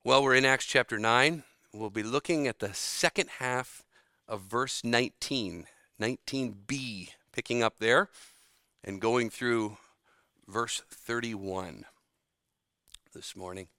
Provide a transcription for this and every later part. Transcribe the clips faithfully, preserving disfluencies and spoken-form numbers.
Well, we're in Acts chapter nine. We'll be looking at the second half of verse nineteen, nineteen b, picking up there and going through verse thirty-one this morning.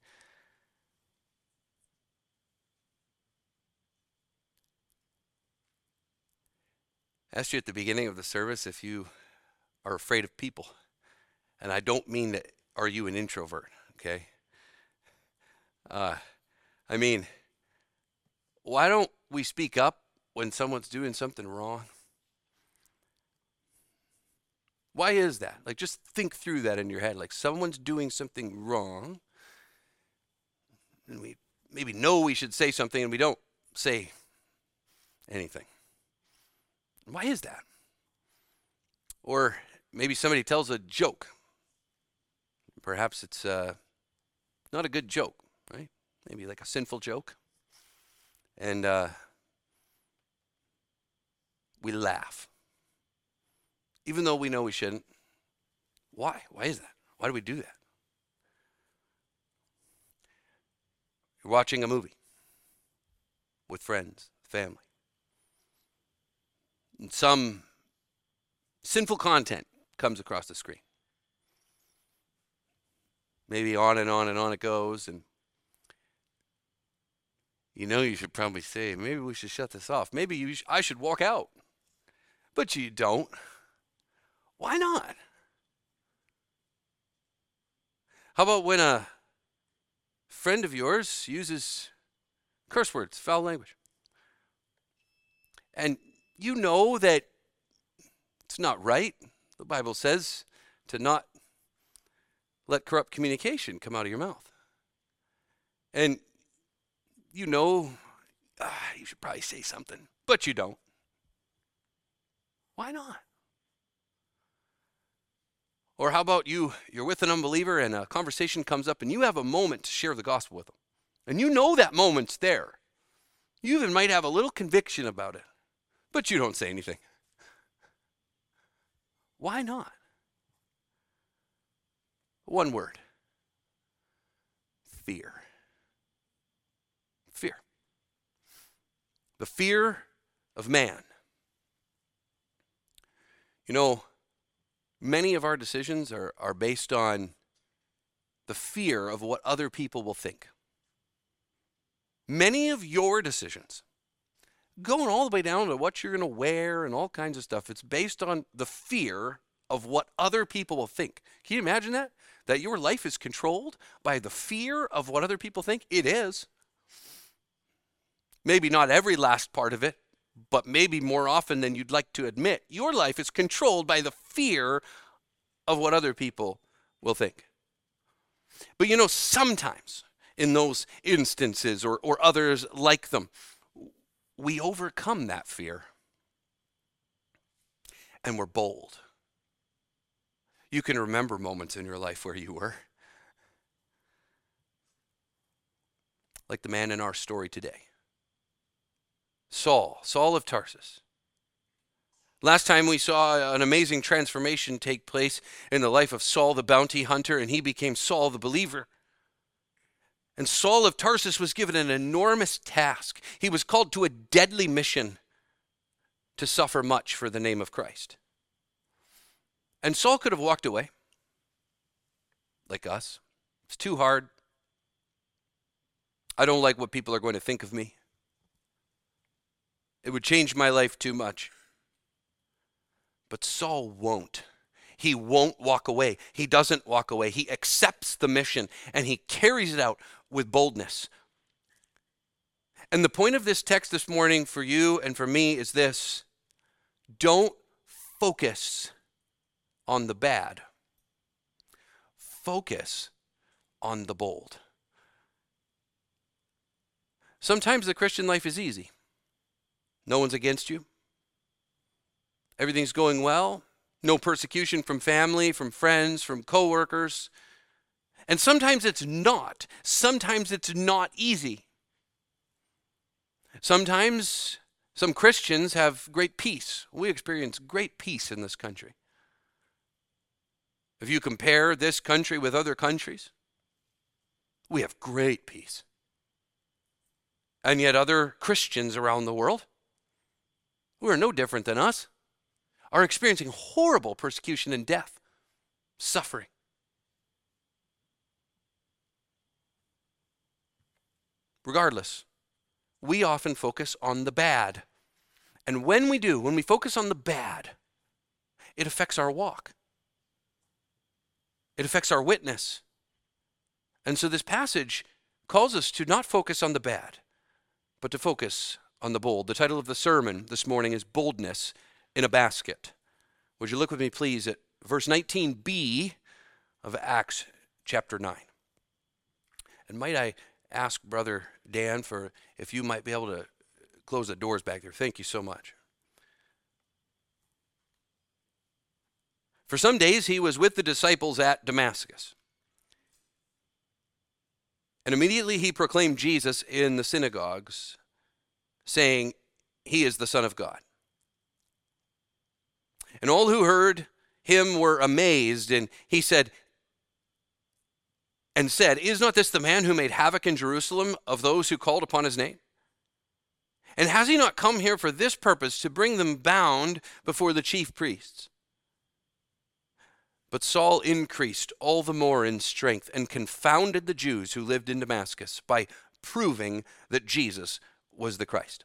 I asked you at the beginning of the service if you are afraid of people. And I don't mean that, are you an introvert, okay? Uh, I mean, why don't we speak up when someone's doing something wrong? Why is that? Like, just think through that in your head. Like, someone's doing something wrong, and we maybe know we should say something, and we don't say anything. Why is that? Or maybe somebody tells a joke. Perhaps it's uh, not a good joke, right? Maybe like a sinful joke. And uh, we laugh. Even though we know we shouldn't. Why? Why is that? Why do we do that? You're watching a movie with friends, family. And some sinful content comes across the screen. Maybe on and on and on it goes, and you know you should probably say, maybe we should shut this off. Maybe you sh- I should walk out. But you don't. Why not? How about when a friend of yours uses curse words, foul language? And you know that it's not right. The Bible says to not let corrupt communication come out of your mouth. And you know, ah, you should probably say something, but you don't. Why not? Or how about you, you're with an unbeliever and a conversation comes up and you have a moment to share the gospel with them. And you know that moment's there. You even might have a little conviction about it, but you don't say anything. Why not? One word. Fear. Fear. The fear of man. You know, many of our decisions are, are based on the fear of what other people will think. Many of your decisions, going all the way down to what you're going to wear and all kinds of stuff, it's based on the fear of what other people will think. Can you imagine that? That your life is controlled by the fear of what other people think? It is. Maybe not every last part of it, but maybe more often than you'd like to admit. Your life is controlled by the fear of what other people will think. But you know, sometimes in those instances or, or others like them, we overcome that fear and we're bold. You can remember moments in your life where you were. Like the man in our story today. Saul, Saul of Tarsus. Last time we saw an amazing transformation take place in the life of Saul the bounty hunter, and he became Saul the believer. And Saul of Tarsus was given an enormous task. He was called to a deadly mission to suffer much for the name of Christ. And Saul could have walked away, like us. It's too hard. I don't like what people are going to think of me. It would change my life too much. But Saul won't. He won't walk away. He doesn't walk away. He accepts the mission and he carries it out with boldness. And the point of this text this morning for you and for me is this: don't focus on the bad. Focus on the bold. Sometimes the Christian life is easy. No one's against you. Everything's going well. No persecution from family, from friends, from coworkers. And sometimes it's not. Sometimes it's not easy. Sometimes some Christians have great peace. We experience great peace in this country. If you compare this country with other countries, we have great peace. And yet other Christians around the world, who are no different than us, are experiencing horrible persecution and death, suffering. Regardless, we often focus on the bad. And when we do, when we focus on the bad, it affects our walk. It affects our witness. And so this passage calls us to not focus on the bad, but to focus on the bold. The title of the sermon this morning is Boldness in a Basket. Would you look with me, please, at verse nineteen b of Acts chapter nine. And might I ask Brother Dan for if you might be able to close the doors back there. Thank you so much. For some days he was with the disciples at Damascus. And immediately he proclaimed Jesus in the synagogues, saying, "He is the Son of God." And all who heard him were amazed, and he said, and said, "Is not this the man who made havoc in Jerusalem of those who called upon his name? And has he not come here for this purpose, to bring them bound before the chief priests?" But Saul increased all the more in strength and confounded the Jews who lived in Damascus by proving that Jesus was the Christ.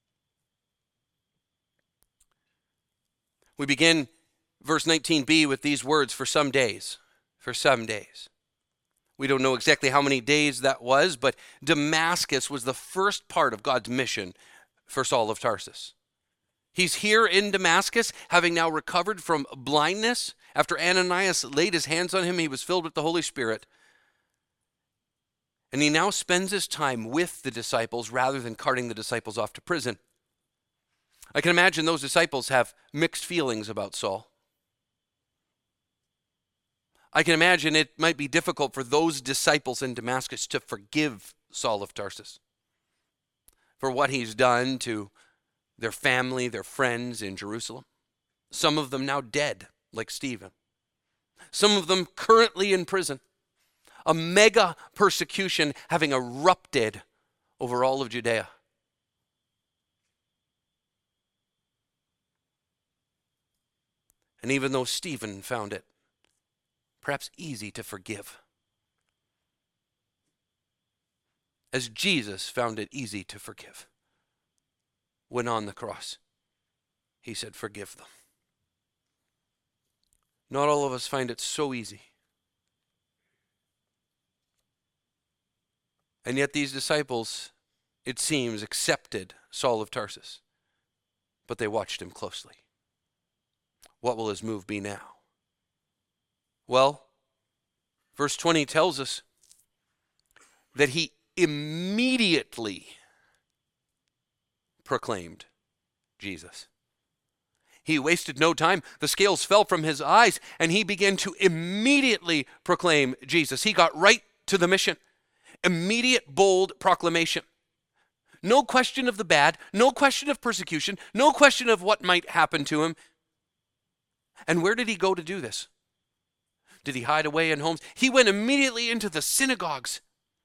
We begin verse nineteen b with these words, "For some days," for some days. We don't know exactly how many days that was, but Damascus was the first part of God's mission for Saul of Tarsus. He's here in Damascus, having now recovered from blindness. After Ananias laid his hands on him, he was filled with the Holy Spirit. And he now spends his time with the disciples rather than carting the disciples off to prison. I can imagine those disciples have mixed feelings about Saul. I can imagine it might be difficult for those disciples in Damascus to forgive Saul of Tarsus for what he's done to their family, their friends in Jerusalem. Some of them now dead, like Stephen. Some of them currently in prison. A mega persecution having erupted over all of Judea. And even though Stephen found it perhaps easy to forgive, as Jesus found it easy to forgive, when on the cross, he said, "Forgive them." Not all of us find it so easy. And yet these disciples, it seems, accepted Saul of Tarsus, but they watched him closely. What will his move be now? Well, verse twenty tells us that he immediately proclaimed Jesus. He wasted no time. The scales fell from his eyes, and he began to immediately proclaim Jesus. He got right to the mission. Immediate, bold proclamation. No question of the bad, no question of persecution, no question of what might happen to him. And where did he go to do this? Did he hide away in homes? He went immediately into the synagogues.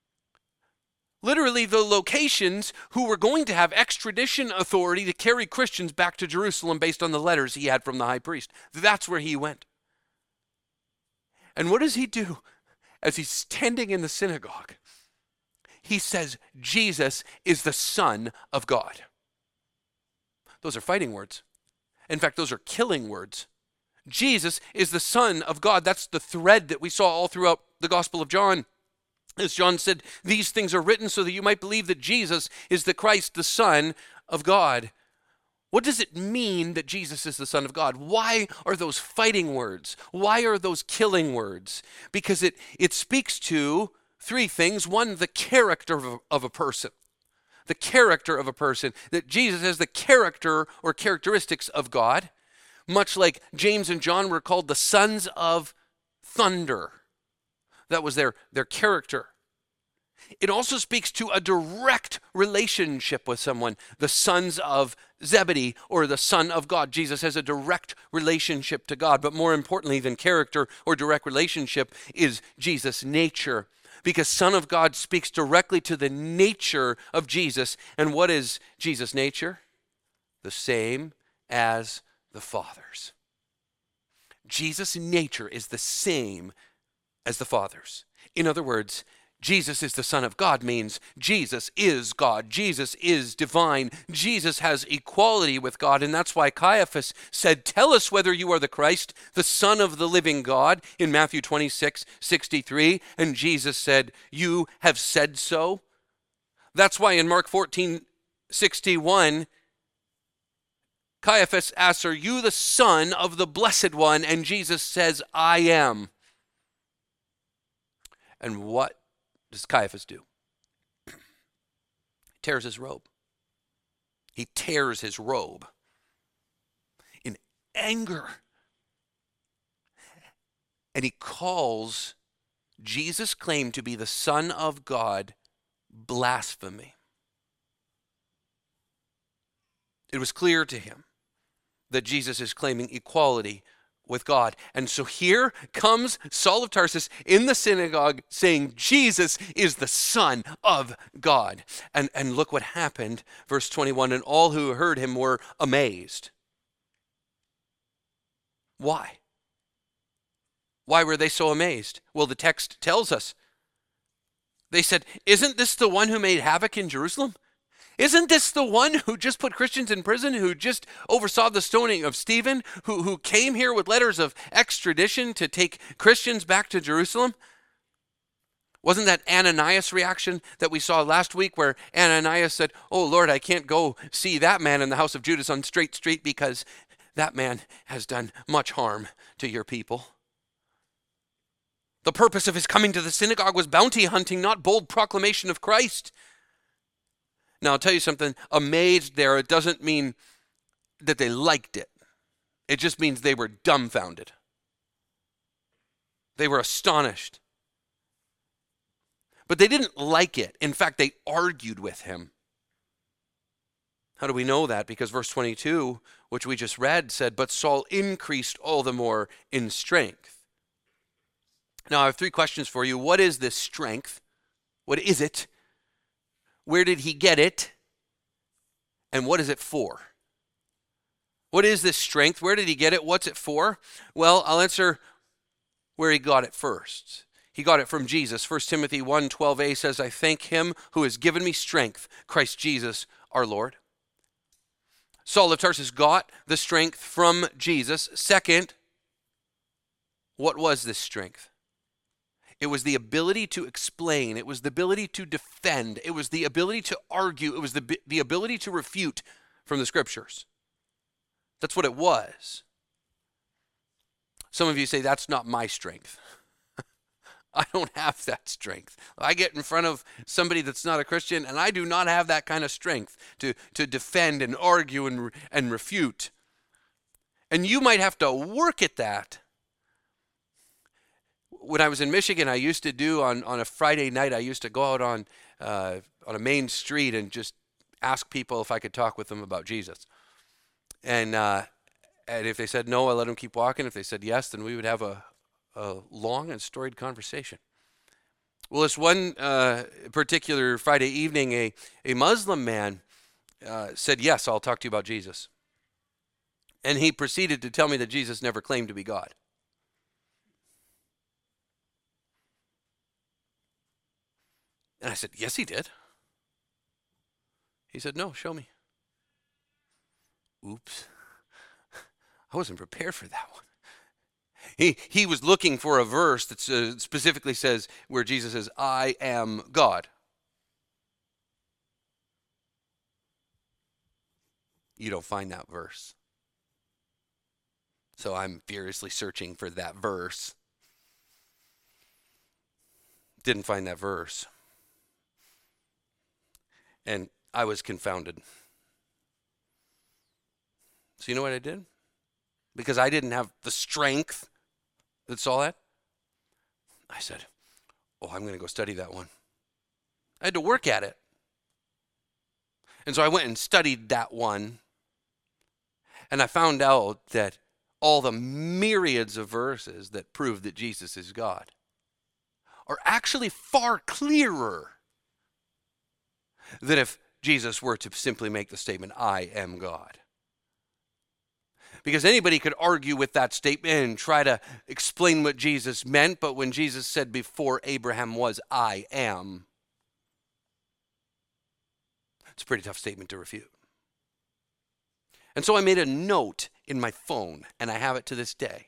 Literally the locations who were going to have extradition authority to carry Christians back to Jerusalem based on the letters he had from the high priest. That's where he went. And what does he do as he's standing in the synagogue? He says, Jesus is the Son of God. Those are fighting words. In fact, those are killing words. Jesus is the Son of God. That's the thread that we saw all throughout the Gospel of John. As John said, these things are written so that you might believe that Jesus is the Christ, the Son of God. What does it mean that Jesus is the Son of God? Why are those fighting words? Why are those killing words? Because it, it speaks to three things. One, the character of a, of a person. The character of a person. That Jesus has the character or characteristics of God. Much like James and John were called the sons of thunder. That was their, their character. It also speaks to a direct relationship with someone, the sons of Zebedee or the Son of God. Jesus has a direct relationship to God, but more importantly than character or direct relationship is Jesus' nature. because Son of God speaks directly to the nature of Jesus. And what is Jesus' nature? The same as the Father's. Jesus' nature is the same as the Father's. In other words, Jesus is the Son of God means Jesus is God. Jesus is divine. Jesus has equality with God. And that's why Caiaphas said, "Tell us whether you are the Christ, the Son of the living God," in Matthew twenty-six sixty-three. And Jesus said, "You have said so." That's why in Mark fourteen sixty-one, Caiaphas asks, "Are you the Son of the Blessed One?" And Jesus says, "I am." And what does Caiaphas do? He tears his robe. He tears his robe in anger. And he calls Jesus' claim to be the Son of God blasphemy. It was clear to him that Jesus is claiming equality with God. And so here comes Saul of Tarsus in the synagogue saying Jesus is the Son of God. And, and look what happened, verse twenty-one, and all who heard him were amazed. Why? Why were they so amazed? Well, the text tells us. They said, "Isn't this the one who made havoc in Jerusalem? Isn't this the one who just put Christians in prison, who just oversaw the stoning of Stephen, who, who came here with letters of extradition to take Christians back to Jerusalem?" Wasn't that Ananias' reaction that we saw last week, where Ananias said, "Oh Lord, I can't go see that man in the house of Judas on Straight Street because that man has done much harm to your people"? The purpose of his coming to the synagogue was bounty hunting, not bold proclamation of Christ. Now, I'll tell you something. Amazed there, it doesn't mean that they liked it. It just means they were dumbfounded. They were astonished. But they didn't like it. In fact, they argued with him. How do we know that? Because verse twenty-two, which we just read, said, "But Saul increased all the more in strength." Now, I have three questions for you. What is this strength? What is it? Where did he get it? And what is it for? What is this strength? Where did he get it? What's it for? Well, I'll answer where he got it first. He got it from Jesus. First Timothy one twelve a says, "I thank him who has given me strength, Christ Jesus our Lord." Saul of Tarsus got the strength from Jesus. Second, what was this strength? It was the ability to explain. It was the ability to defend. It was the ability to argue. It was the, the ability to refute from the scriptures. That's what it was. Some of you say, "That's not my strength." I don't have that strength. I get in front of somebody that's not a Christian, and I do not have that kind of strength to, to defend and argue and, and refute. And you might have to work at that. When I was in Michigan, I used to do on, on a Friday night, I used to go out on uh, on a main street and just ask people if I could talk with them about Jesus. And uh, and if they said no, I let them keep walking. If they said yes, then we would have a, a long and storied conversation. Well, this one uh, particular Friday evening, a, a Muslim man uh, said, "Yes, I'll talk to you about Jesus." And he proceeded to tell me that Jesus never claimed to be God. And I said, "Yes, he did." He said, "No, show me." Oops. I wasn't prepared for that one. He he was looking for a verse that uh, specifically says where Jesus says, "I am God." You don't find that verse. So I'm furiously searching for that verse. Didn't find that verse. And I was confounded. So you know what I did? Because I didn't have the strength that Saul had. I said, "Oh, I'm going to go study that one." I had to work at it. And so I went and studied that one. And I found out that all the myriads of verses that prove that Jesus is God are actually far clearer than if Jesus were to simply make the statement, I am God. Because anybody could argue with that statement and try to explain what Jesus meant, but when Jesus said before Abraham was, I am, it's a pretty tough statement to refute. And so I made a note in my phone, and I have it to this day,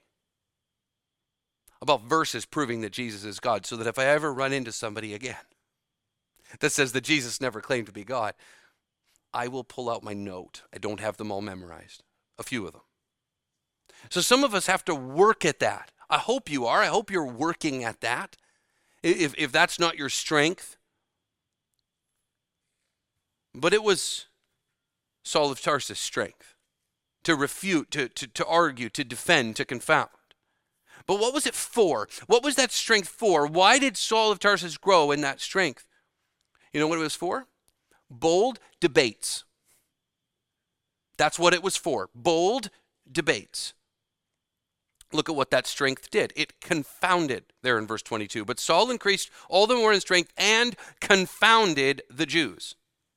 about verses proving that Jesus is God, so that if I ever run into somebody again that says that Jesus never claimed to be God, I will pull out my note. I don't have them all memorized, a few of them. So some of us have to work at that. I hope you are. I hope you're working at that. If, if that's not your strength. But it was Saul of Tarsus' strength to refute, to, to, to argue, to defend, to confound. But what was it for? What was that strength for? Why did Saul of Tarsus grow in that strength? You know what it was for? Bold debates. That's what it was for. Bold debates. Look at what that strength did. It confounded, there in verse twenty-two. But Saul increased all the more in strength and confounded the Jews.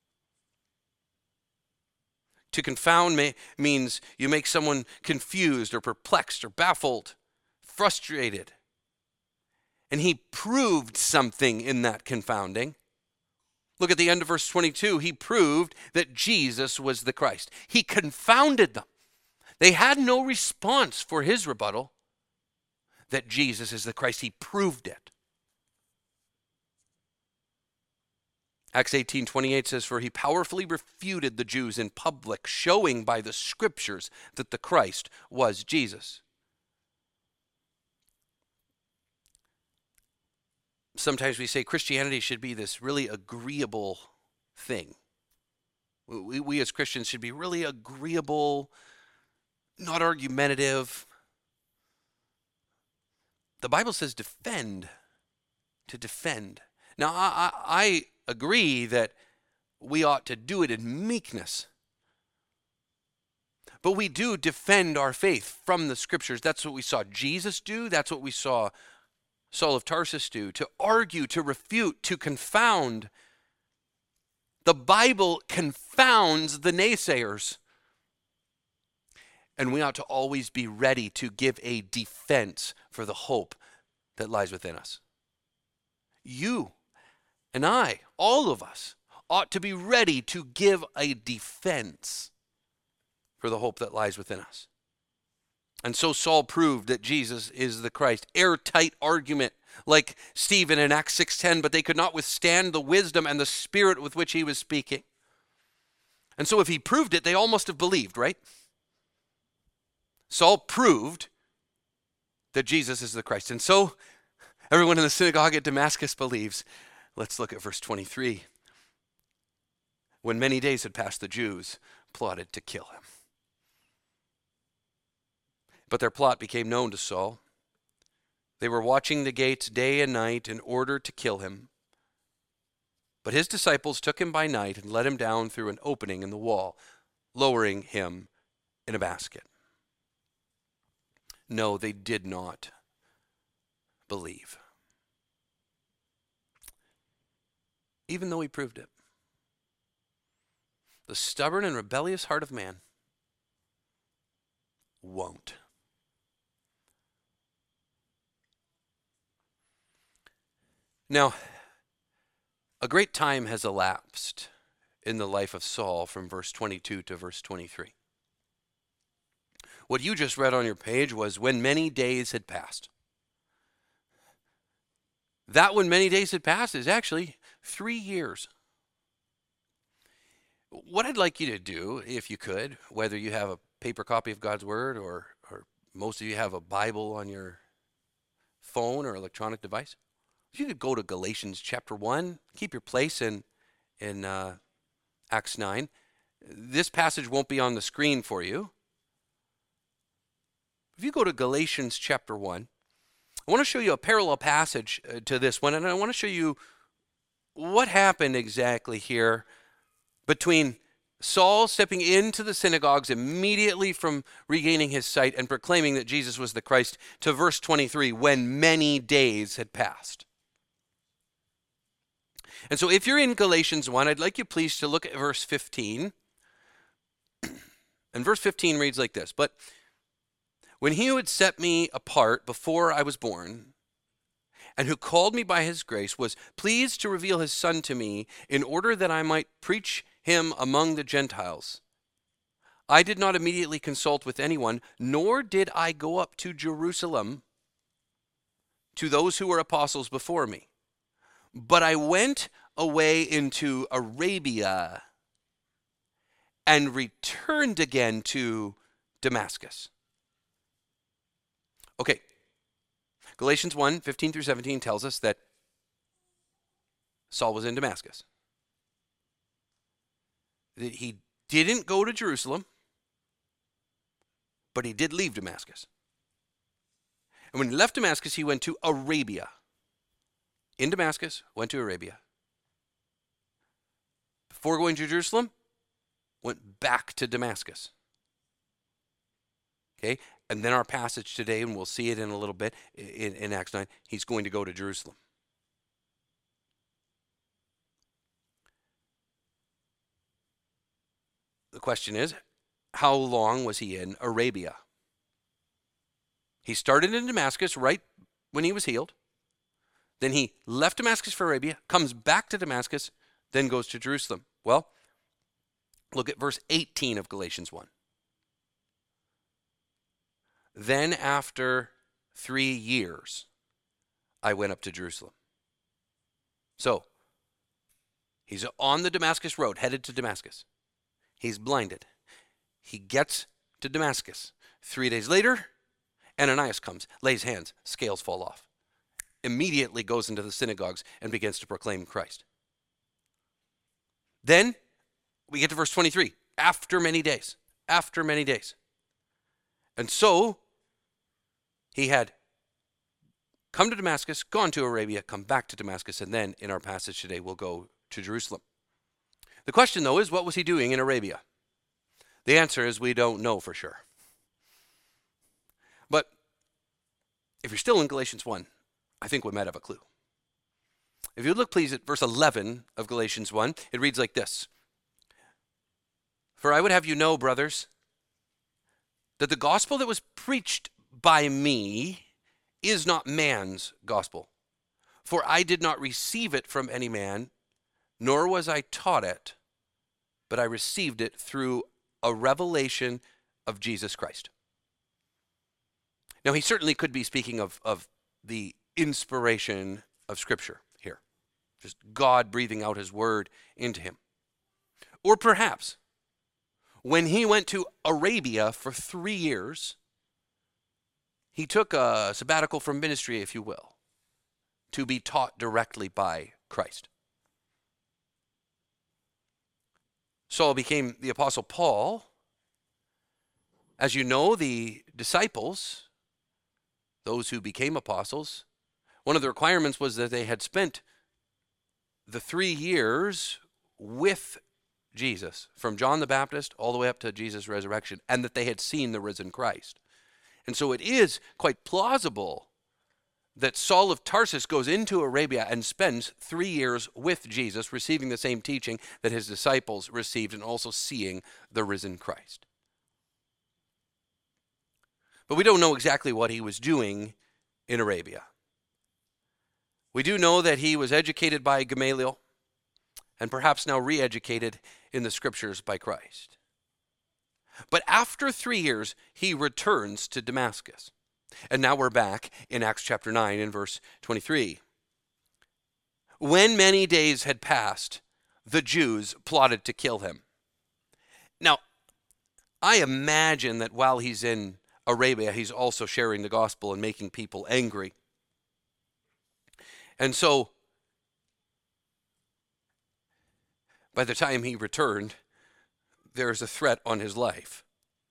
To confound may, means you make someone confused or perplexed or baffled, frustrated. And he proved something in that confounding. Look at the end of verse twenty-two. He proved that Jesus was the Christ. He confounded them. They had no response for his rebuttal that Jesus is the Christ. He proved it. Acts eighteen twenty-eight says, for he powerfully refuted the Jews in public, showing by the scriptures that the Christ was Jesus. Sometimes we say Christianity should be this really agreeable thing. We, we as Christians should be really agreeable, not argumentative. The Bible says defend, to defend. Now, I, I, I agree that we ought to do it in meekness. But we do defend our faith from the scriptures. That's what we saw Jesus do. That's what we saw Saul of Tarsus do, to argue, to refute, to confound. The Bible confounds the naysayers. And we ought to always be ready to give a defense for the hope that lies within us. You and I, all of us, ought to be ready to give a defense for the hope that lies within us. And so Saul proved that Jesus is the Christ. Airtight argument like Stephen in Acts six ten, but they could not withstand the wisdom and the spirit with which he was speaking. And so if he proved it, they all must have believed, right? Saul proved that Jesus is the Christ. And so everyone in the synagogue at Damascus believes. Let's look at verse twenty-three. When many days had passed, the Jews plotted to kill him. But their plot became known to Saul. They were watching the gates day and night in order to kill him. But his disciples took him by night and let him down through an opening in the wall, lowering him in a basket. No, they did not believe. Even though he proved it. The stubborn and rebellious heart of man won't. Now, a great time has elapsed in the life of Saul from verse twenty-two to verse twenty-three. What you just read on your page was when many days had passed. That when many days had passed is actually three years. What I'd like you to do, if you could, whether you have a paper copy of God's Word or, or most of you have a Bible on your phone or electronic device, if you could go to Galatians chapter one, keep your place in, in uh, Acts nine. This passage won't be on the screen for you. If you go to Galatians chapter one, I want to show you a parallel passage uh, to this one, and I want to show you what happened exactly here between Saul stepping into the synagogues immediately from regaining his sight and proclaiming that Jesus was the Christ to verse twenty-three, when many days had passed. And so if you're in Galatians one, I'd like you please to look at verse fifteen. And verse fifteen reads like this: "But when he who had set me apart before I was born, and who called me by his grace, was pleased to reveal his Son to me, in order that I might preach him among the Gentiles, I did not immediately consult with anyone, nor did I go up to Jerusalem to those who were apostles before me. But I went away into Arabia and returned again to Damascus." Okay, Galatians one, fifteen through seventeen tells us that Saul was in Damascus. That he didn't go to Jerusalem, but he did leave Damascus. And when he left Damascus, he went to Arabia. In Damascus, went to Arabia. Before going to Jerusalem, went back to Damascus. Okay, and then our passage today, and we'll see it in a little bit in, in Acts nine, he's going to go to Jerusalem. The question is, how long was he in Arabia? He started in Damascus right when he was healed. Then he left Damascus for Arabia, comes back to Damascus, then goes to Jerusalem. Well, look at verse eighteen of Galatians one. "Then after three years, I went up to Jerusalem." So, he's on the Damascus road, headed to Damascus. He's blinded. He gets to Damascus. Three days later, Ananias comes, lays hands, scales fall off. Immediately goes into the synagogues and begins to proclaim Christ. Then we get to verse twenty-three. After many days. After many days. And so he had come to Damascus, gone to Arabia, come back to Damascus, and then in our passage today we'll go to Jerusalem. The question, though, is what was he doing in Arabia? The answer is we don't know for sure. But if you're still in Galatians one, I think we might have a clue. If you look, please, at verse eleven of Galatians one, it reads like this: "For I would have you know, brothers, that the gospel that was preached by me is not man's gospel. For I did not receive it from any man, nor was I taught it, but I received it through a revelation of Jesus Christ." Now, he certainly could be speaking of, of the inspiration of Scripture here. Just God breathing out his word into him. Or perhaps, when he went to Arabia for three years, he took a sabbatical from ministry, if you will, to be taught directly by Christ. Saul became the Apostle Paul. As you know, the disciples, those who became apostles, one of the requirements was that they had spent the three years with Jesus, from John the Baptist all the way up to Jesus' resurrection, and that they had seen the risen Christ. And so it is quite plausible that Saul of Tarsus goes into Arabia and spends three years with Jesus, receiving the same teaching that his disciples received and also seeing the risen Christ. But we don't know exactly what he was doing in Arabia. We do know that he was educated by Gamaliel and perhaps now re-educated in the scriptures by Christ. But after three years, he returns to Damascus. And now we're back in Acts chapter nine in verse twenty-three. "When many days had passed, the Jews plotted to kill him." Now, I imagine that while he's in Arabia, he's also sharing the gospel and making people angry. And so, by the time he returned, there's a threat on his life.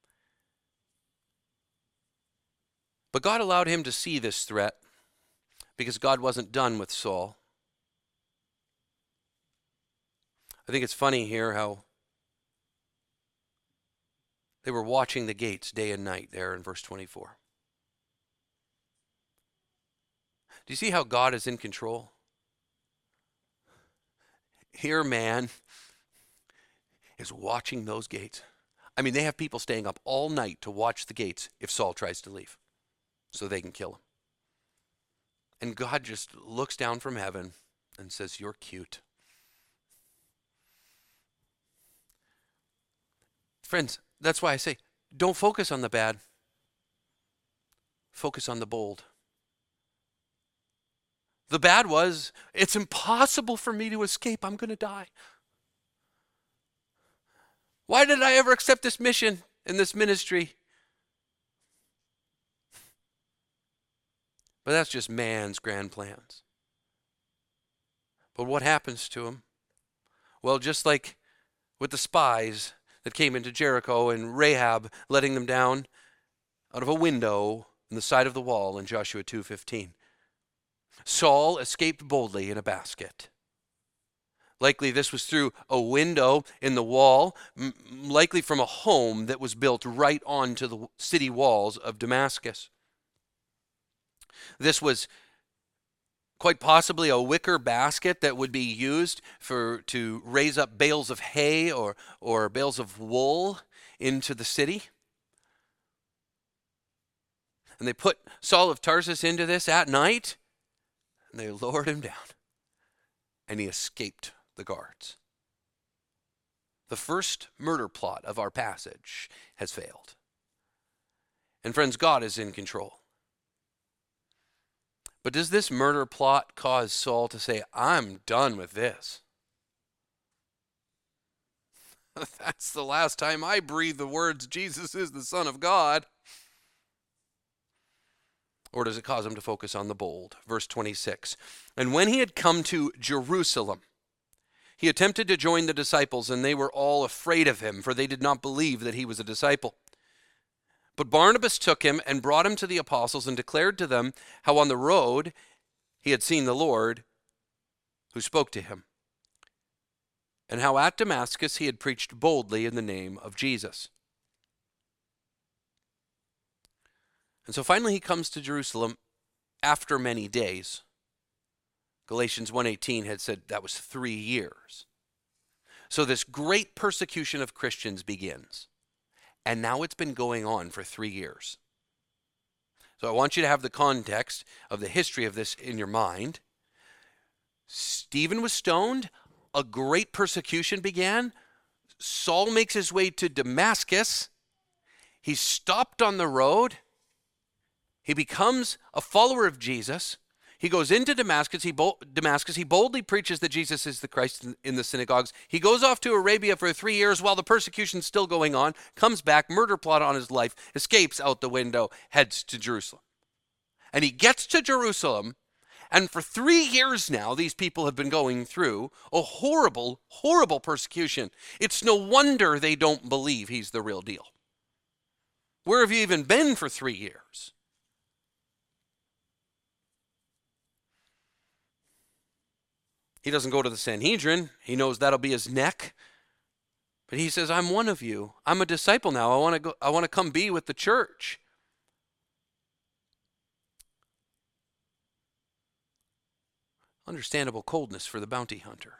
But God allowed him to see this threat because God wasn't done with Saul. I think it's funny here how they were watching the gates day and night there in verse twenty-four. Do you see how God is in control? here man is watching those gates. I mean, they have people staying up all night to watch the gates if Saul tries to leave so they can kill him. And God just looks down from heaven and says, you're cute. Friends, that's why I say, don't focus on the bad. Focus on the bold. The bad was, it's impossible for me to escape. I'm going to die. Why did I ever accept this mission and this ministry? But that's just man's grand plans. But what happens to him? Well, just like with the spies that came into Jericho and Rahab letting them down out of a window in the side of the wall in Joshua two fifteen. Saul escaped boldly in a basket. Likely this was through a window in the wall, m- likely from a home that was built right onto the city walls of Damascus. This was quite possibly a wicker basket that would be used for to raise up bales of hay or, or bales of wool into the city. And they put Saul of Tarsus into this at night, and they lowered him down, and he escaped the guards. The first murder plot of our passage has failed. And friends, God is in control. But does this murder plot cause Saul to say, I'm done with this? That's the last time I breathe the words, Jesus is the Son of God. Or does it cause him to focus on the bold? Verse twenty-six. And when he had come to Jerusalem, he attempted to join the disciples, and they were all afraid of him, for they did not believe that he was a disciple. But Barnabas took him and brought him to the apostles and declared to them how on the road he had seen the Lord who spoke to him, and how at Damascus he had preached boldly in the name of Jesus. And so finally he comes to Jerusalem after many days. Galatians one eighteen had said that was three years. So this great persecution of Christians begins. And now it's been going on for three years. So I want you to have the context of the history of this in your mind. Stephen was stoned. A great persecution began. Saul makes his way to Damascus. He's stopped on the road. He becomes a follower of Jesus. He goes into Damascus. He, bo- Damascus. he boldly preaches that Jesus is the Christ in, in the synagogues. He goes off to Arabia for three years while the persecution's still going on, comes back, murder plot on his life, escapes out the window, heads to Jerusalem. And he gets to Jerusalem, and for three years now, these people have been going through a horrible, horrible persecution. It's no wonder they don't believe he's the real deal. Where have you even been for three years? He doesn't go to the Sanhedrin. He knows that'll be his neck. But he says, I'm one of you. I'm a disciple now. I want to go, I want to come be with the church. Understandable coldness for the bounty hunter.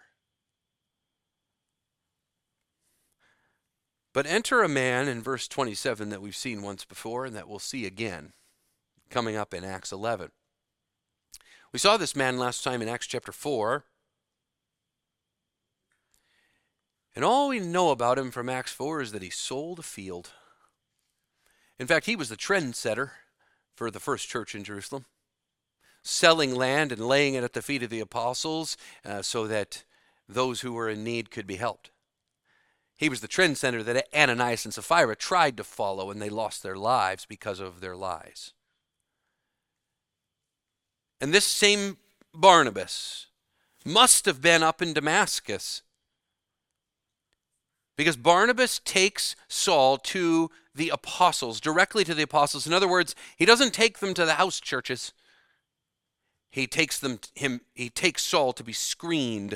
But enter a man in verse twenty-seven that we've seen once before and that we'll see again coming up in Acts eleven. We saw this man last time in Acts chapter four. And all we know about him from Acts four is that he sold a field. In fact, he was the trendsetter for the first church in Jerusalem, selling land and laying it at the feet of the apostles uh, so that those who were in need could be helped. He was the trendsetter that Ananias and Sapphira tried to follow, and they lost their lives because of their lies. And this same Barnabas must have been up in Damascus, because Barnabas takes Saul to the apostles, directly to the apostles. In other words, he doesn't take them to the house churches. He takes them him he takes Saul to be screened.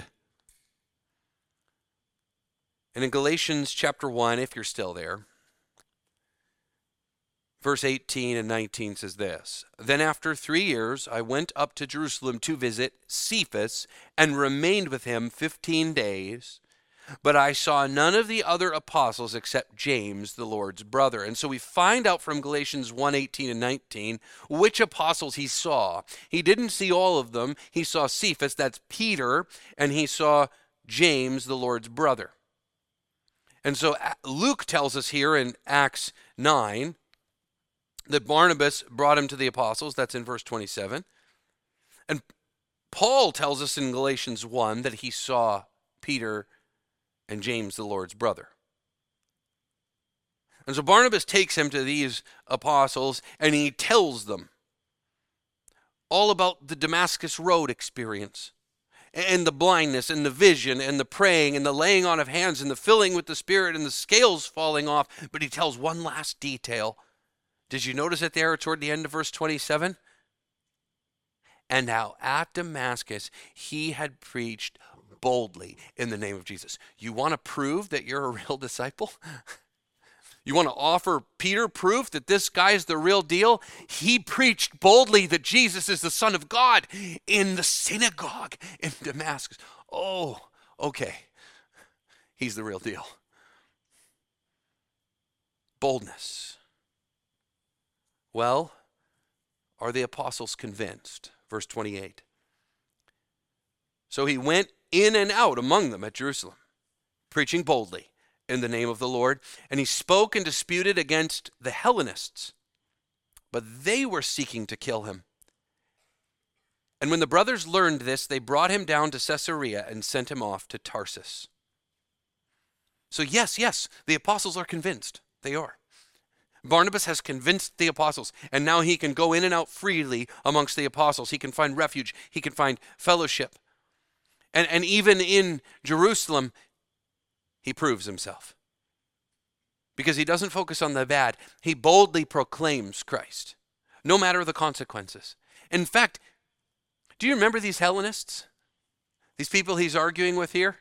And in Galatians chapter one, if you're still there, Verse eighteen and nineteen says this, "Then after three years I went up to Jerusalem to visit Cephas and remained with him fifteen days. But I saw none of the other apostles except James, the Lord's brother." And so we find out from Galatians one, eighteen and nineteen which apostles he saw. He didn't see all of them. He saw Cephas, that's Peter, and he saw James, the Lord's brother. And so Luke tells us here in Acts nine that Barnabas brought him to the apostles. That's in verse twenty-seven. And Paul tells us in Galatians one that he saw Peter and James, the Lord's brother. And so Barnabas takes him to these apostles and he tells them all about the Damascus Road experience and the blindness and the vision and the praying and the laying on of hands and the filling with the Spirit and the scales falling off. But he tells one last detail. Did you notice it there toward the end of verse twenty-seven? "And how at Damascus he had preached boldly in the name of Jesus." You want to prove that you're a real disciple? You want to offer Peter proof that this guy is the real deal? He preached boldly that Jesus is the Son of God in the synagogue in Damascus. Oh, okay. He's the real deal. Boldness. Well, are the apostles convinced? Verse twenty-eight. "So he went in and out among them at Jerusalem, preaching boldly in the name of the Lord. And he spoke and disputed against the Hellenists, but they were seeking to kill him. And when the brothers learned this, they brought him down to Caesarea and sent him off to Tarsus." So yes, yes, the apostles are convinced. They are. Barnabas has convinced the apostles, and now he can go in and out freely amongst the apostles. He can find refuge. He can find fellowship. And, and even in Jerusalem, he proves himself. Because he doesn't focus on the bad. He boldly proclaims Christ, no matter the consequences. In fact, do you remember these Hellenists? These people he's arguing with here?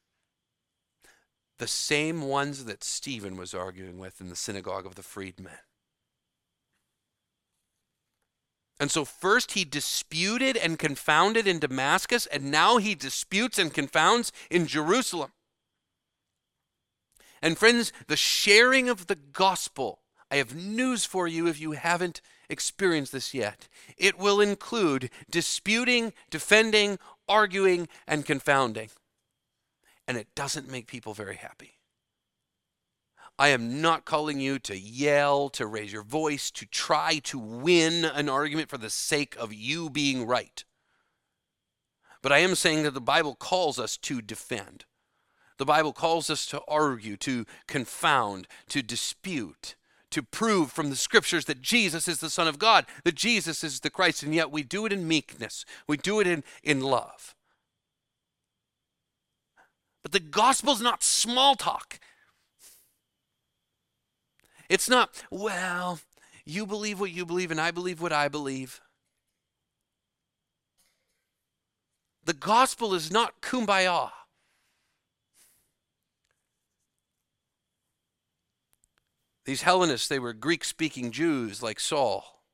The same ones that Stephen was arguing with in the synagogue of the freedmen. And so first he disputed and confounded in Damascus, and now he disputes and confounds in Jerusalem. And friends, the sharing of the gospel, I have news for you if you haven't experienced this yet. It will include disputing, defending, arguing, and confounding. And it doesn't make people very happy. I am not calling you to yell, to raise your voice, to try to win an argument for the sake of you being right. But I am saying that the Bible calls us to defend. The Bible calls us to argue, to confound, to dispute, to prove from the scriptures that Jesus is the Son of God, that Jesus is the Christ, and yet we do it in meekness. We do it in, in love. But the gospel's not small talk. It's not, well, you believe what you believe and I believe what I believe. The gospel is not kumbaya. These Hellenists, they were Greek-speaking Jews like Saul.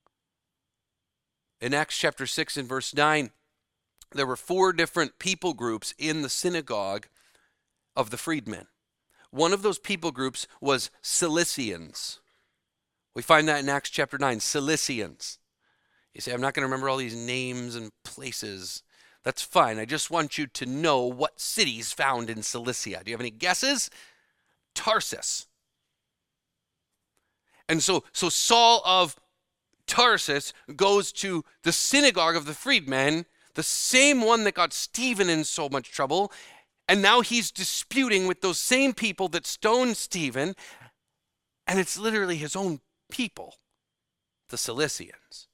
In Acts chapter six and verse nine, there were four different people groups in the synagogue of the freedmen. One of those people groups was Cilicians. We find that in Acts chapter nine, Cilicians. You say, I'm not going to remember all these names and places. That's fine. I just want you to know what cities found in Cilicia. Do you have any guesses? Tarsus. And so, so Saul of Tarsus goes to the synagogue of the freedmen, the same one that got Stephen in so much trouble, and now he's disputing with those same people that stoned Stephen, and it's literally his own people, the Cilicians.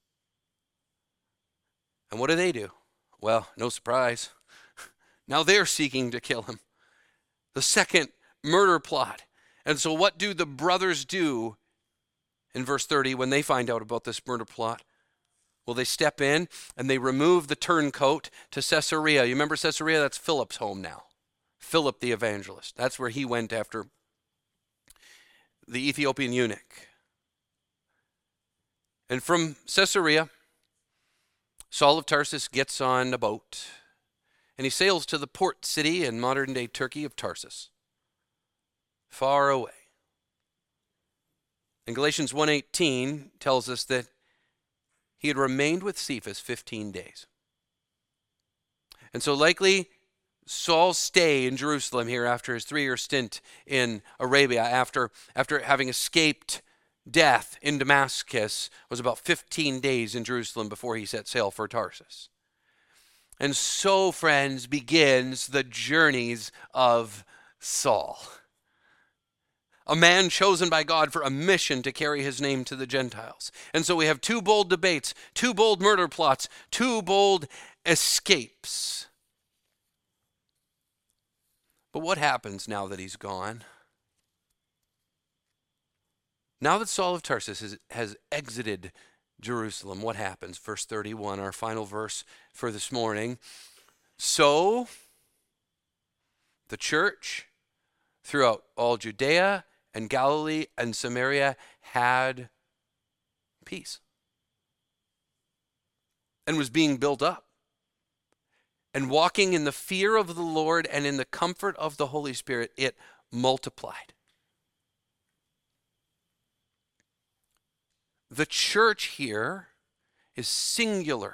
And what do they do? Well, no surprise. Now they're seeking to kill him. The second murder plot. And so what do the brothers do in verse thirty when they find out about this murder plot? Well, they step in and they remove the turncoat to Caesarea. You remember Caesarea? That's Philip's home now. Philip the evangelist. That's where he went after the Ethiopian eunuch. And from Caesarea, Saul of Tarsus gets on a boat, and he sails to the port city in modern-day Turkey of Tarsus, far away. And Galatians one eighteen tells us that he had remained with Cephas fifteen days. And so likely Saul's stay in Jerusalem here after his three-year stint in Arabia, after, after having escaped death in Damascus, was about fifteen days in Jerusalem before he set sail for Tarsus. And so, friends, begins the journeys of Saul, a man chosen by God for a mission to carry his name to the Gentiles. And so we have two bold debates, two bold murder plots, two bold escapes. But what happens now that he's gone? Now that Saul of Tarsus has, has exited Jerusalem, what happens? Verse thirty-one, our final verse for this morning. So the church throughout all Judea and Galilee and Samaria had peace and was being built up and walking in the fear of the Lord and in the comfort of the Holy Spirit, it multiplied. The church here is singular.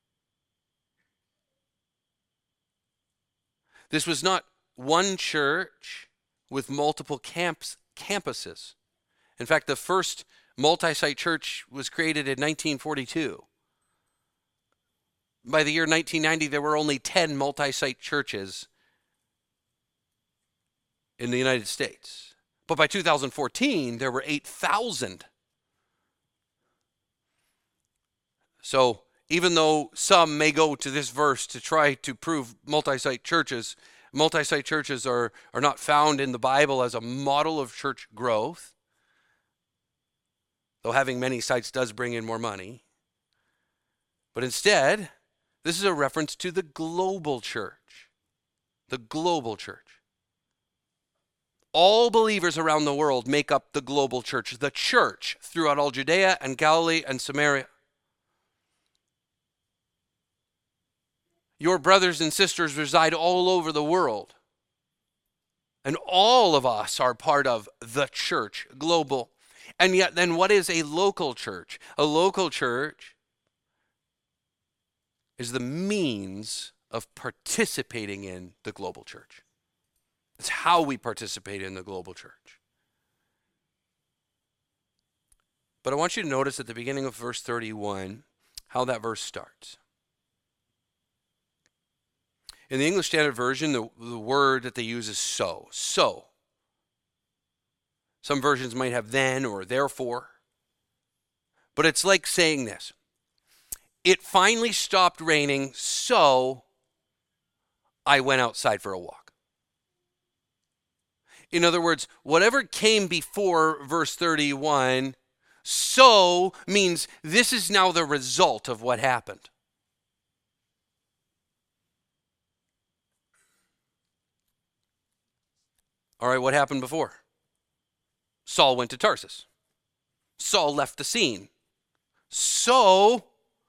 This was not one church with multiple camps, campuses. In fact, the first multi-site church was created in nineteen forty-two. By the year nineteen ninety, there were only ten multi-site churches in the United States. But by two thousand fourteen, there were eight thousand. So even though some may go to this verse to try to prove multi-site churches, multi-site churches are, are not found in the Bible as a model of church growth, though having many sites does bring in more money. But instead, this is a reference to the global church. The global church. All believers around the world make up the global church, the church throughout all Judea and Galilee and Samaria. Your brothers and sisters reside all over the world. And all of us are part of the church, global. And yet then what is a local church? A local church is the means of participating in the global church. It's how we participate in the global church. But I want you to notice at the beginning of verse thirty-one how that verse starts. In the English Standard Version, the, the word that they use is so. So. Some versions might have then or therefore. But it's like saying this. It finally stopped raining, so I went outside for a walk. In other words, whatever came before verse thirty-one, so means this is now the result of what happened. All right, what happened before? Saul went to Tarsus. Saul left the scene. So,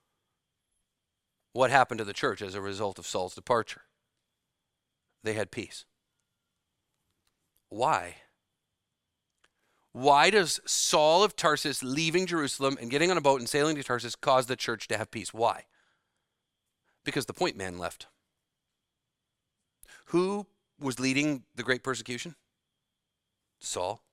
what happened to the church as a result of Saul's departure? They had peace. Why? Why does Saul of Tarsus leaving Jerusalem and getting on a boat and sailing to Tarsus cause the church to have peace? Why? Because the point man left. Who was leading the great persecution? Saul.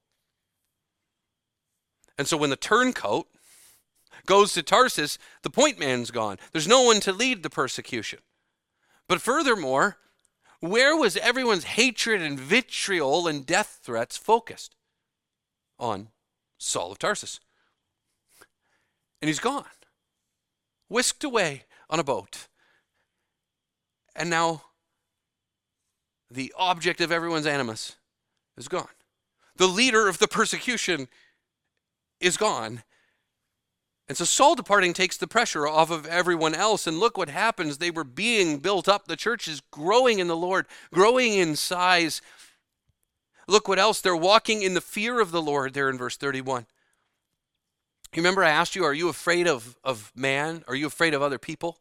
And so when the turncoat goes to Tarsus, the point man's gone. There's no one to lead the persecution. But furthermore, where was everyone's hatred and vitriol and death threats focused? On Saul of Tarsus. And he's gone. Whisked away on a boat. And now the object of everyone's animus is gone. The leader of the persecution is gone. And so Saul departing takes the pressure off of everyone else. And look what happens. They were being built up. The church is growing in the Lord, growing in size. Look what else. They're walking in the fear of the Lord there in verse thirty-one. You remember I asked you, are you afraid of, of man? Are you afraid of other people?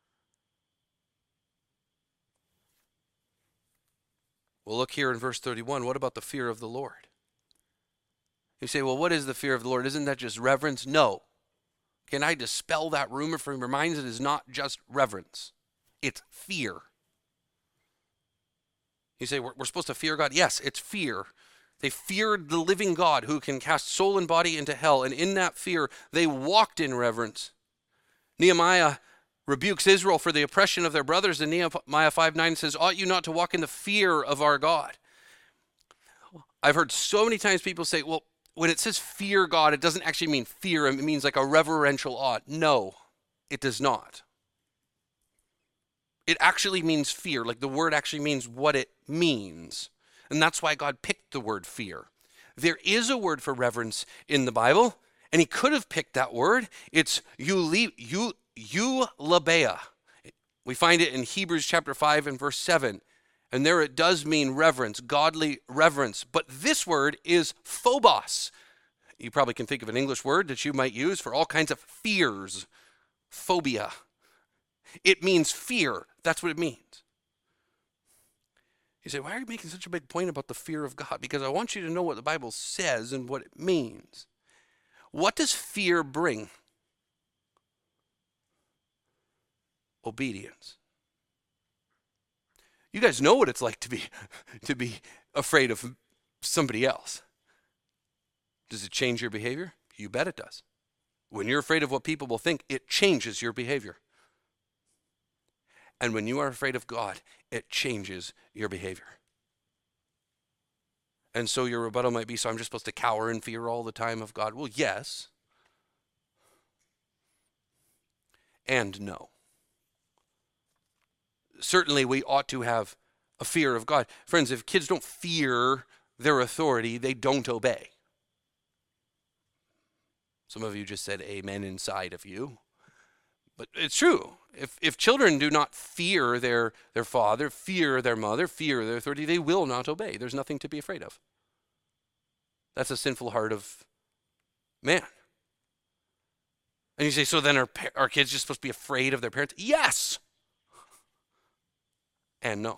Well, look here in verse thirty-one. What about the fear of the Lord? You say, well, what is the fear of the Lord? Isn't that just reverence? No. Can I dispel that rumor from your minds? It is not just reverence. It's fear. You say, we're, we're supposed to fear God? Yes, it's fear. They feared the living God who can cast soul and body into hell. And in that fear, they walked in reverence. Nehemiah rebukes Israel for the oppression of their brothers. And Nehemiah five nine says, ought you not to walk in the fear of our God? I've heard so many times people say, well, when it says fear God, it doesn't actually mean fear. It means like a reverential awe. No, it does not. It actually means fear. Like the word actually means what it means. And that's why God picked the word fear. There is a word for reverence in the Bible, and he could have picked that word. It's eulabia. We find it in Hebrews chapter five and verse seven. And there it does mean reverence, godly reverence. But this word is phobos. You probably can think of an English word that you might use for all kinds of fears. Phobia. It means fear. That's what it means. You say, why are you making such a big point about the fear of God? Because I want you to know what the Bible says and what it means. What does fear bring? Obedience. You guys know what it's like to be to be afraid of somebody else. Does it change your behavior? You bet it does. When you're afraid of what people will think, it changes your behavior. And when you are afraid of God, it changes your behavior. And so your rebuttal might be, so I'm just supposed to cower in fear all the time of God? Well, yes. And no. Certainly we ought to have a fear of God. Friends, if kids don't fear their authority, they don't obey. Some of you just said amen inside of you. But it's true. If if children do not fear their, their father, fear their mother, fear their authority, they will not obey. There's nothing to be afraid of. That's a sinful heart of man. And you say, so then are, are kids just supposed to be afraid of their parents? Yes. And no.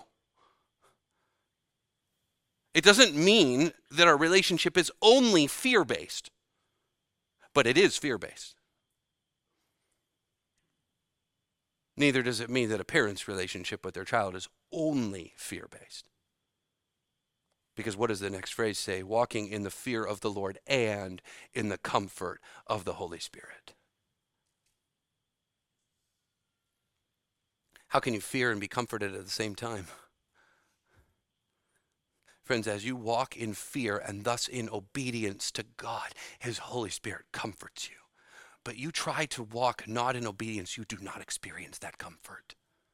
It doesn't mean that our relationship is only fear-based, but it is fear-based. Neither does it mean that a parent's relationship with their child is only fear-based. Because what does the next phrase say? Walking in the fear of the Lord and in the comfort of the Holy Spirit. How can you fear and be comforted at the same time? Friends, as you walk in fear and thus in obedience to God, his Holy Spirit comforts you. But you try to walk not in obedience, you do not experience that comfort.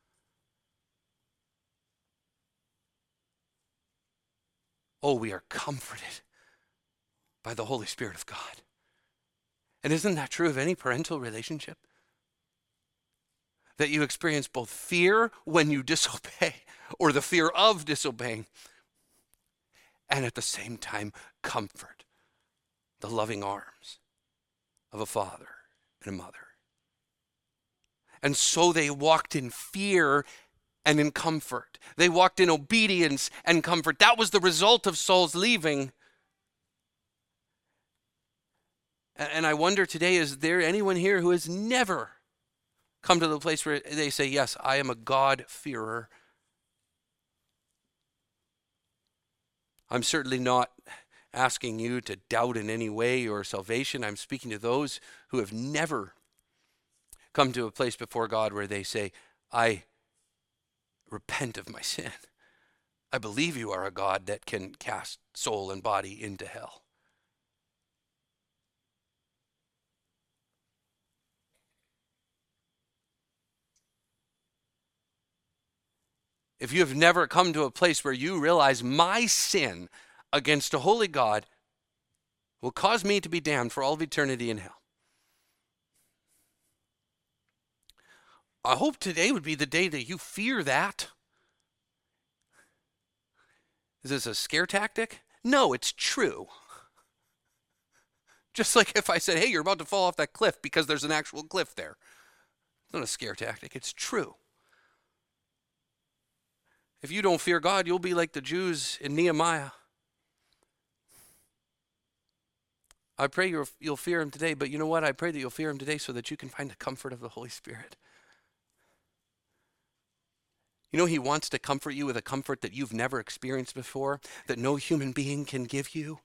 Oh, we are comforted by the Holy Spirit of God. And isn't that true of any parental relationship? That you experience both fear when you disobey, or the fear of disobeying, and at the same time, comfort, the loving arms of a father and a mother. And so they walked in fear and in comfort. They walked in obedience and comfort. That was the result of Saul's leaving. And I wonder today, is there anyone here who has never come to the place where they say, yes, I am a God-fearer? I'm certainly not asking you to doubt in any way your salvation. I'm speaking to those who have never come to a place before God where they say, I repent of my sin. I believe you are a God that can cast soul and body into hell. If you have never come to a place where you realize my sin against a holy God will cause me to be damned for all of eternity in hell, I hope today would be the day that you fear that. Is this a scare tactic? No, it's true. Just like if I said, hey, you're about to fall off that cliff because there's an actual cliff there. It's not a scare tactic. It's true. If you don't fear God, you'll be like the Jews in Nehemiah. I pray you'll, you'll fear him today, but you know what? I pray that you'll fear him today so that you can find the comfort of the Holy Spirit. You know, he wants to comfort you with a comfort that you've never experienced before, that no human being can give you.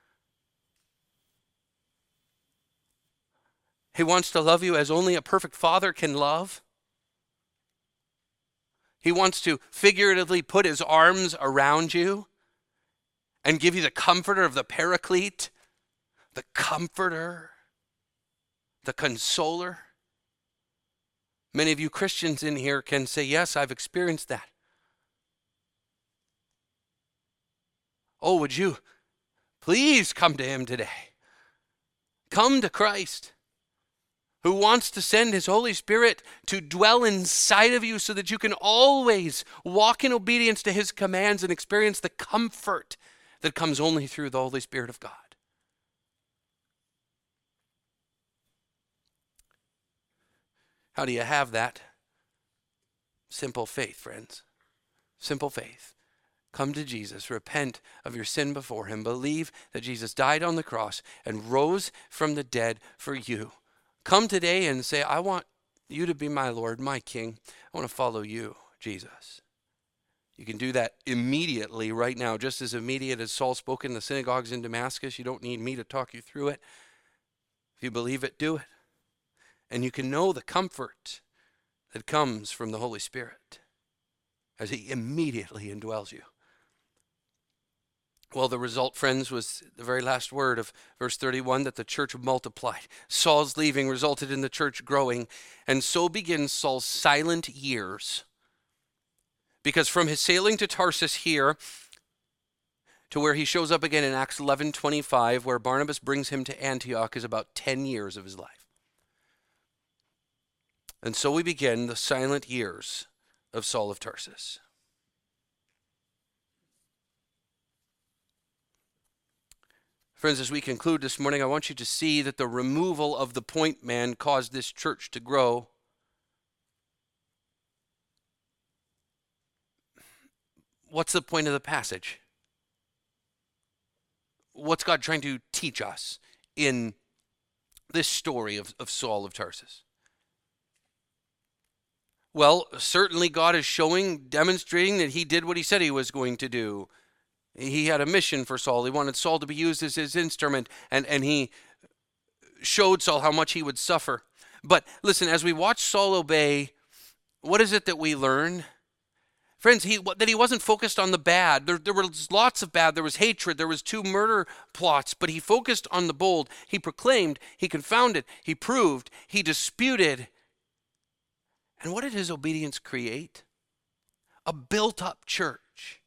He wants to love you as only a perfect father can love. He wants to figuratively put his arms around you and give you the comforter of the paraclete, the comforter, the consoler. Many of you Christians in here can say, yes, I've experienced that. Oh, would you please come to him today? Come to Christ, who wants to send his Holy Spirit to dwell inside of you so that you can always walk in obedience to his commands and experience the comfort that comes only through the Holy Spirit of God. How do you have that? Simple faith, friends. Simple faith. Come to Jesus, repent of your sin before him, believe that Jesus died on the cross and rose from the dead for you. Come today and say, I want you to be my Lord, my King. I want to follow you, Jesus. You can do that immediately right now, just as immediate as Saul spoke in the synagogues in Damascus. You don't need me to talk you through it. If you believe it, do it. And you can know the comfort that comes from the Holy Spirit as he immediately indwells you. Well, the result, friends, was the very last word of verse thirty-one, that the church multiplied. Saul's leaving resulted in the church growing, and so begins Saul's silent years. Because from his sailing to Tarsus here, to where he shows up again in Acts eleven twenty-five, where Barnabas brings him to Antioch, is about ten years of his life. And so we begin the silent years of Saul of Tarsus. Friends, as we conclude this morning, I want you to see that the removal of the point man caused this church to grow. What's the point of the passage? What's God trying to teach us in this story of, of Saul of Tarsus? Well, certainly God is showing, demonstrating that he did what he said he was going to do. He had a mission for Saul. He wanted Saul to be used as his instrument, and, and he showed Saul how much he would suffer. But listen, as we watch Saul obey, what is it that we learn? Friends, he, that he wasn't focused on the bad. There, there was lots of bad. There was hatred. There was two murder plots, but he focused on the bold. He proclaimed, he confounded, he proved, he disputed. And what did his obedience create? A built-up church.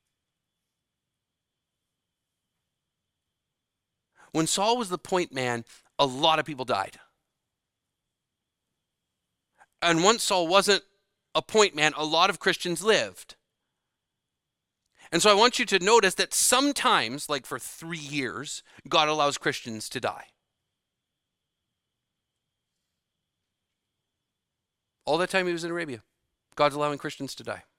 When Saul was the point man, a lot of people died. And once Saul wasn't a point man, a lot of Christians lived. And so I want you to notice that sometimes, like for three years, God allows Christians to die. All that time he was in Arabia, God's allowing Christians to die.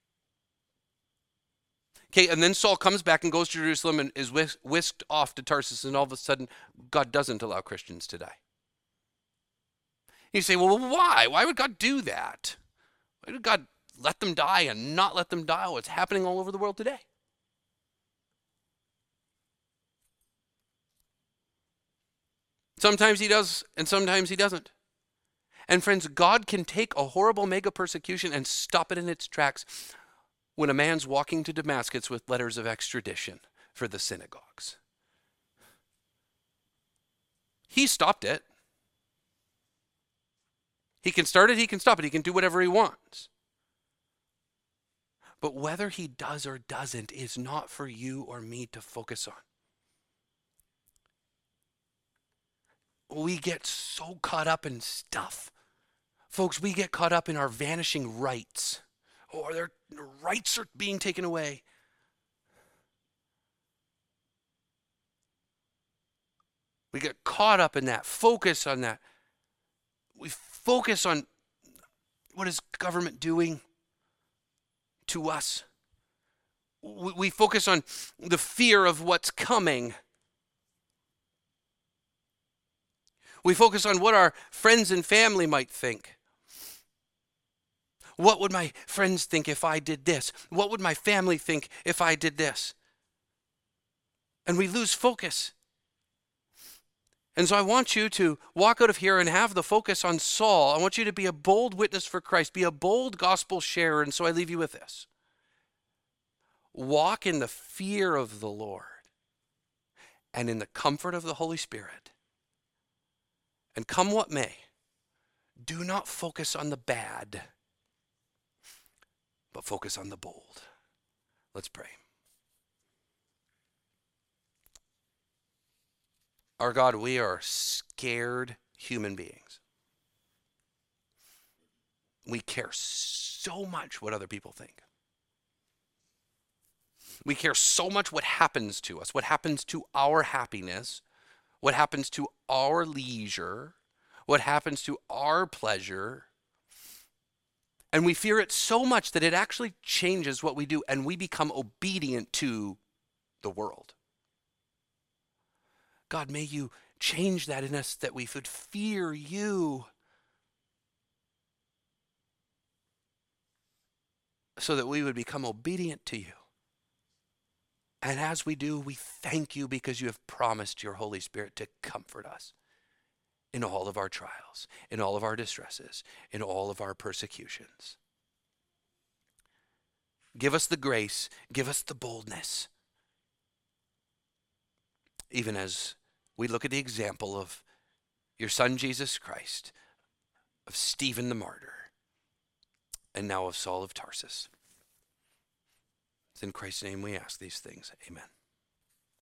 Okay, and then Saul comes back and goes to Jerusalem and is whisk- whisked off to Tarsus, and all of a sudden, God doesn't allow Christians to die. You say, well, why? Why would God do that? Why would God let them die and not let them die? Well, it's happening all over the world today. Sometimes he does, and sometimes he doesn't. And friends, God can take a horrible mega persecution and stop it in its tracks when a man's walking to Damascus with letters of extradition for the synagogues. He stopped it. He can start it, he can stop it, he can do whatever he wants. But whether he does or doesn't is not for you or me to focus on. We get so caught up in stuff. Folks, we get caught up in our vanishing rights. Or their rights are being taken away. We get caught caught up in that, focus on that. We focus on what is government doing to us. We, we focus on the fear of what's coming. We focus on what our friends and family might think. What would my friends think if I did this? What would my family think if I did this? And we lose focus. And so I want you to walk out of here and have the focus on Saul. I want you to be a bold witness for Christ, be a bold gospel sharer. And so I leave you with this. Walk in the fear of the Lord and in the comfort of the Holy Spirit. And come what may, do not focus on the bad, but focus on the bold. Let's pray. Our God, we are scared human beings. We care so much what other people think. We care so much what happens to us, what happens to our happiness, what happens to our leisure, what happens to our pleasure. And we fear it so much that it actually changes what we do, and we become obedient to the world. God, may you change that in us, that we would fear you, so that we would become obedient to you. And as we do, we thank you because you have promised your Holy Spirit to comfort us in all of our trials, in all of our distresses, in all of our persecutions. Give us the grace, give us the boldness, even as we look at the example of your Son, Jesus Christ, of Stephen the martyr, and now of Saul of Tarsus. It's in Christ's name we ask these things. Amen.